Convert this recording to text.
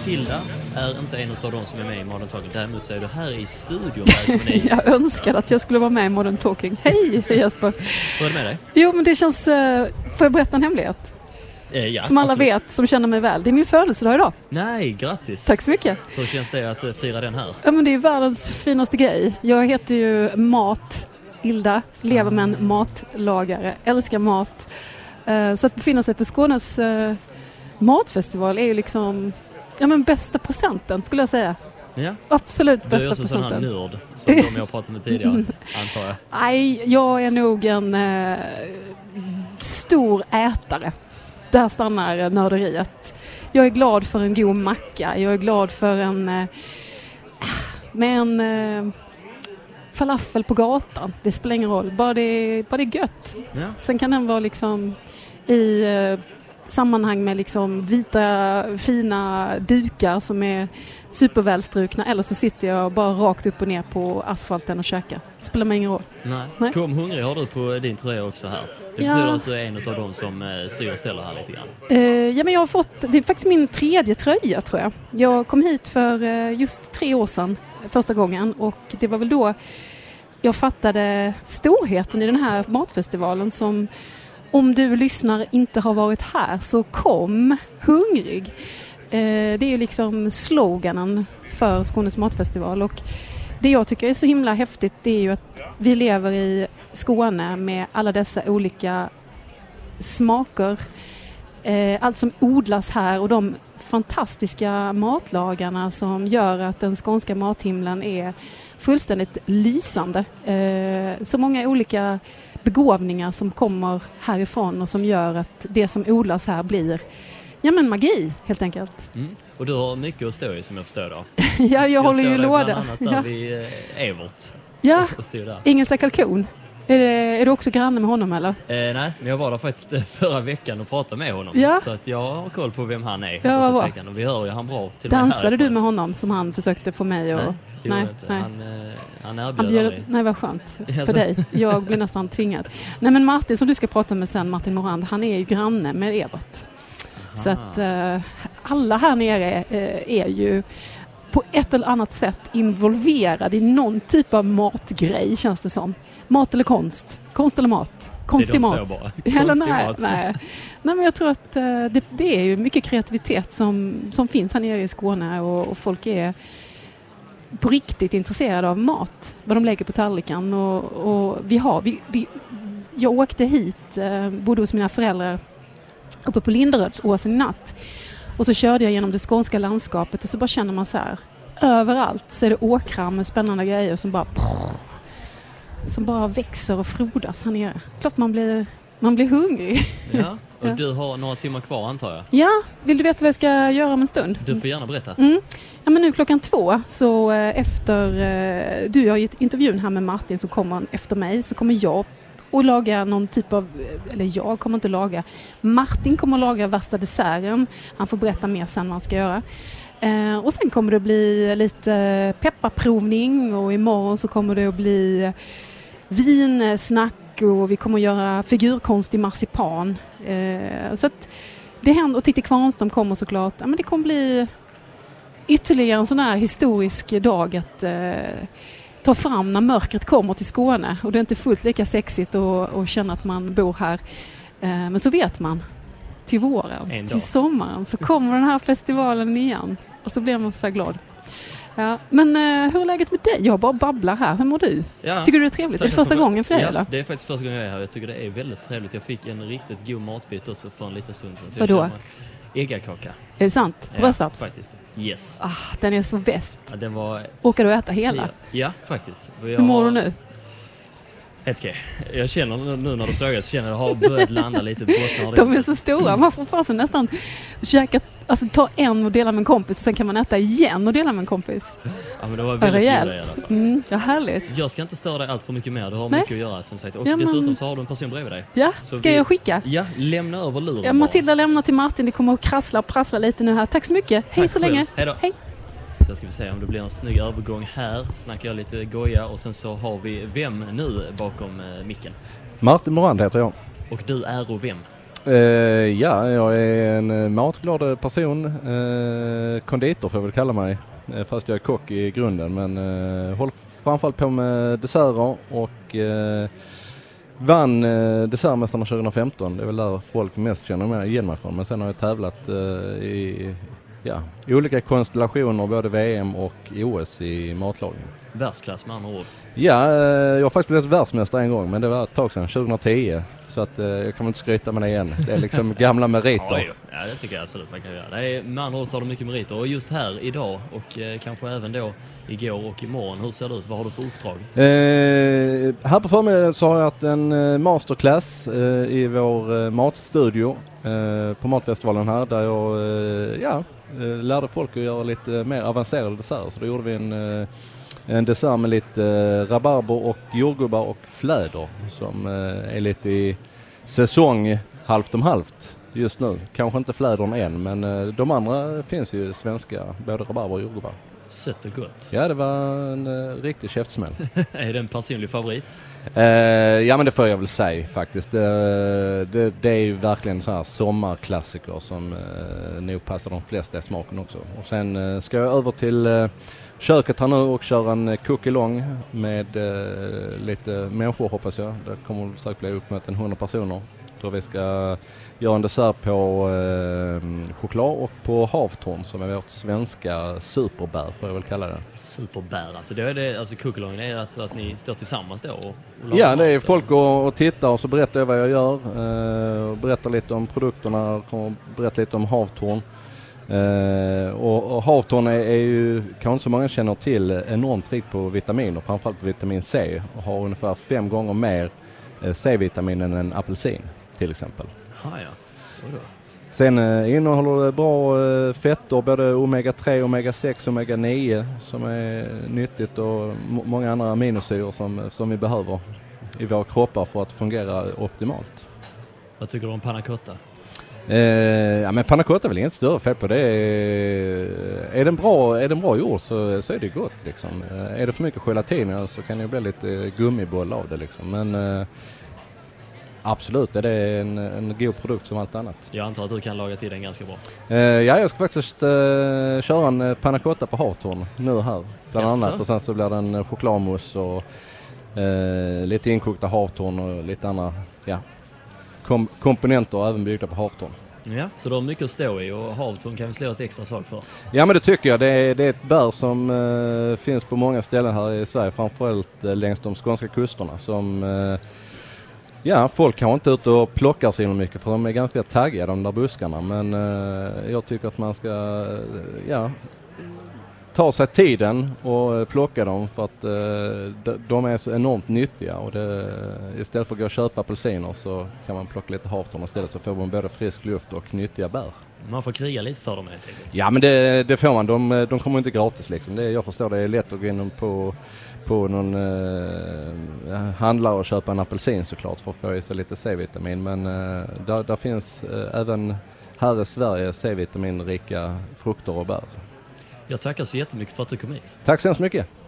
Matilda är inte en av de som är med i Modern Talking. Däremot så är du här i studion. Jag önskar att jag skulle vara med i Modern Talking. Hej Jesper! Hur är det med dig? Jo, men det känns... får jag berätta en hemlighet? Ja, som alla absolut. vet, som känner mig väl. Det är min födelsedag idag. Nej, grattis! Tack så mycket! Hur känns det att fira den här? Ja, men det är världens finaste grej. Jag heter ju Hilda, lever med en matlagare, älskar mat. Så att befinna sig på Skånes matfestival är ju liksom bästa presenten, skulle jag säga. Ja. Absolut bästa presenten. Du är också sån här nörd som de jag pratade med tidigare, antar jag. Nej, jag är nog en stor ätare. Där stannar nörderiet. Jag är glad för en god macka. Jag är glad för en falafel på gatan. Det spelar ingen roll. Bara det är gött. Ja. Sen kan den vara liksom i sammanhang med liksom vita fina dukar som är supervälstrukna. Eller så sitter jag bara rakt upp och ner på asfalten och käkar. Det spelar mig ingen roll. Nej. Kom hungrig har du på din tröja också här. Det betyder att du är en av de som styr och ställer här lite grann. Ja, men jag har fått, det är faktiskt min 3:e tröja, tror jag. Jag kom hit för just 3 år sedan första gången, och det var väl då jag fattade storheten i den här matfestivalen som, om du lyssnar inte har varit här, så kom hungrig. Det är ju liksom sloganen för Skånes matfestival, och det jag tycker är så himla häftigt, det är ju att vi lever i Skåne med alla dessa olika smaker. Allt som odlas här och de fantastiska matlagarna som gör att den skånska mathimlen är fullständigt lysande. Så många olika begåvningar som kommer härifrån och som gör att det som odlas här blir magi, helt enkelt. Mm. Och du har mycket att stå i, som jag förstår då. Ja, jag håller ju låda. Bland annat där vid Evert. Ja, där. Ingen kalkon. Är du också granne med honom, eller? Nej, men jag var där faktiskt förra veckan och pratade med honom. Ja. Så att jag har koll på vem han är. Ja, vad bra. Och vi hör ju han bra till. Dansade du med honom som han försökte få mig? Och... Nej. Han erbjöd aldrig. Nej, vad skönt för dig. Jag blir nästan tvingad. Nej, men Martin, som du ska prata med sen, Martin Morand, han är ju granne med Evert. Så att alla här nere är ju på ett eller annat sätt involverad i någon typ av matgrej, känns det som. Mat eller konst? Konst eller mat? Konstig mat? Eller nej, men jag tror att det är ju mycket kreativitet som finns här nere i Skåne, och folk är på riktigt intresserade av mat, vad de lägger på tallriken, och jag åkte hit, bodde hos mina föräldrar uppe på Linderödsåsen i natt, och så körde jag genom det skånska landskapet, och så bara känner man så här, överallt så är det åkrar med spännande grejer som bara växer och frodas här nere. Klart man blir hungrig. Ja, och du har några timmar kvar, antar jag. Ja, vill du veta vad jag ska göra om en stund? Du får gärna berätta. Ja, men nu 2:00, så efter du har gett intervjun här med Martin som kommer efter mig, så kommer jag och laga någon typ av, eller jag kommer inte laga, Martin kommer att laga värsta desserten. Han får berätta mer sen vad han ska göra. Och sen kommer det bli lite pepparprovning, och imorgon så kommer det att bli vinsnack, och vi kommer att göra figurkonst i marsipan. Så att det händer, och Titti Kvarnström kommer såklart. Ja, men det kommer bli ytterligare en sån här historisk dag att ta fram när mörkret kommer till Skåne, och det är inte fullt lika sexigt att känna att man bor här. Men så vet man, till våren, till sommaren, så kommer den här festivalen igen, och så blir man så glad. Ja, men hur är läget med dig? Jag bara babblar här. Hur mår du? Ja, tycker du det är trevligt? Är det första gången för dig? Ja, eller? Det är faktiskt första gången jag är här. Jag tycker det är väldigt trevligt. Jag fick en riktigt god matbit också för en liten stund sedan. Vadå? Äggakaka. Är det sant? Brödsaps? Ja, faktiskt. Yes. Den är så bäst. Ja, den var... Åker du att äta hela? Ja, faktiskt. Hur mår du nu? Helt okej. Jag känner nu när du frågar, så känner jag har börjat landa lite bottnar. De är så stora. Man får fast nästan käka, alltså ta en och dela med en kompis, och sen kan man äta igen och dela med en kompis. Ja, men det var väldigt rejält. I alla fall. Ja, härligt. Jag ska inte störa dig allt för mycket mer. Du har mycket att göra, som sagt. Och dessutom så har du en person bredvid dig. Ja, så ska jag skicka? Ja, lämna över luren. Ja, Matilda lämnar till Martin. Det kommer att krassla och prassla lite nu här. Tack så mycket. Hej så länge. Hej då. Hej. Så ska vi se om det blir en snygg övergång här. Snackar jag lite goja, och sen så har vi vem nu bakom micken? Martin Morand heter jag. Och du är och vem? Ja, jag är en matglad person. Konditor får jag väl kalla mig. Fast jag är kock i grunden. Men håller framförallt på med desserter och vann Dessertmästarna 2015. Det är väl där folk mest känner igen mig från. Men sen har jag tävlat i olika konstellationer, både VM och OS i matlagning. Världsklass med andra ord. Ja, jag har faktiskt blivit världsmästare en gång, men det var ett tag sedan, 2010. Så att jag kan inte skryta med det igen. Det är liksom gamla meriter. Ja, det tycker jag absolut man kan göra. Det är, med andra ord så har du mycket meriter. Och just här idag och kanske även då igår och imorgon. Hur ser det ut? Vad har du för uppdrag? Här på förmiddagen så har jag haft en masterclass i vår matstudio på matfestivalen här. Där jag lärde folk att göra lite mer avancerade desserter. Så då gjorde vi en dessert med lite rabarber och jordgubbar och fläder som är lite i säsong halvt om halvt just nu. Kanske inte flädern än, men de andra finns ju svenska, både rabarber och jordgubbar. Sött och gott. Ja, det var en riktig käftsmäll. Är det en personlig favorit? Ja, men det får jag väl säga faktiskt. Det är ju verkligen så här sommarklassiker som nog passar de flesta i smaken också. Och sen ska jag över till köket här nu och köra en cookie-long med lite människor, hoppas jag. Det kommer säkert bli upp med 100 personer. Då vi ska göra en dessert på choklad och på havtorn som är vårt svenska superbär, får jag väl kalla det. Superbär, alltså det är det, alltså cookie-long är alltså att ni står tillsammans då och ja, det är folk och tittar och så berättar jag vad jag gör. Berättar lite om produkterna, berättar lite om havtorn. Och havtorn är ju, kanske så många känner till, enormt rik på vitaminer, framförallt vitamin C, och har ungefär 5 gånger mer C-vitamin än en apelsin till exempel. Sen innehåller det bra fetter, både omega-3, omega-6 och omega-9 som är nyttigt, och många andra aminosyror som vi behöver i våra kroppar för att fungera optimalt. Vad tycker du om panna cotta? Ja, men panna cotta är väl inget större fel på det. Är den bra gjord så är det gott liksom. Är det för mycket gelatin så kan det bli lite gummiboll av det liksom. Men absolut, är det en god produkt som allt annat. Jag antar att du kan laga till den ganska bra. Ja, jag ska faktiskt köra en panna cotta på havtorn nu här bland annat. Och sen så blir det en chokladmousse och lite inkokta havtorn och lite andra komponenter även byggda på havtorn. Ja, så du har mycket att stå i, och havtorn kan vi slå ett extra sak för. Ja, men det tycker jag. Det är ett bär som finns på många ställen här i Sverige, framförallt längs de skånska kusterna, som folk kanske inte ut och plockar så mycket för de är ganska taggiga, de där buskarna, men jag tycker att man ska ta sig tiden och plocka dem, för att de är så enormt nyttiga, och istället för att gå och köpa apelsiner så kan man plocka lite havtorn istället, så får man både frisk luft och nyttiga bär. Man får kriga lite för dem helt enkelt. Ja, men det får man. De kommer inte gratis liksom. Jag förstår, det är lätt att gå in på någon handlare och köpa en apelsin såklart för att få i sig lite C-vitamin, men där finns även här i Sverige C-vitaminrika frukter och bär. Jag tackar så jättemycket för att du kom hit. Tack så hemskt mycket.